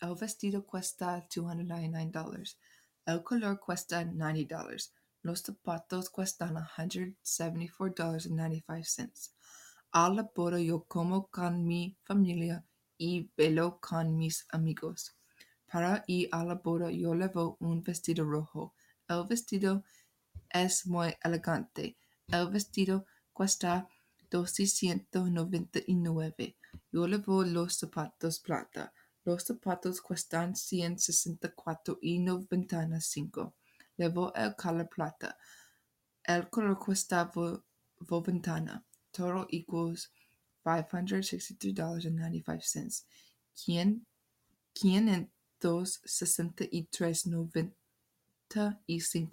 El vestido cuesta $299. El color cuesta $90. Los zapatos cuestan $174.95. A la boda yo como con mi familia y velo con mis amigos. Para ir a la boda yo llevo un vestido rojo. El vestido es muy elegante. El vestido cuesta $299. Yo llevo los zapatos plata. Los zapatos cuestan $164.95. Llevo el color plata. El color cuesta ventana. Total equals $563.95. ¿Quién 563.95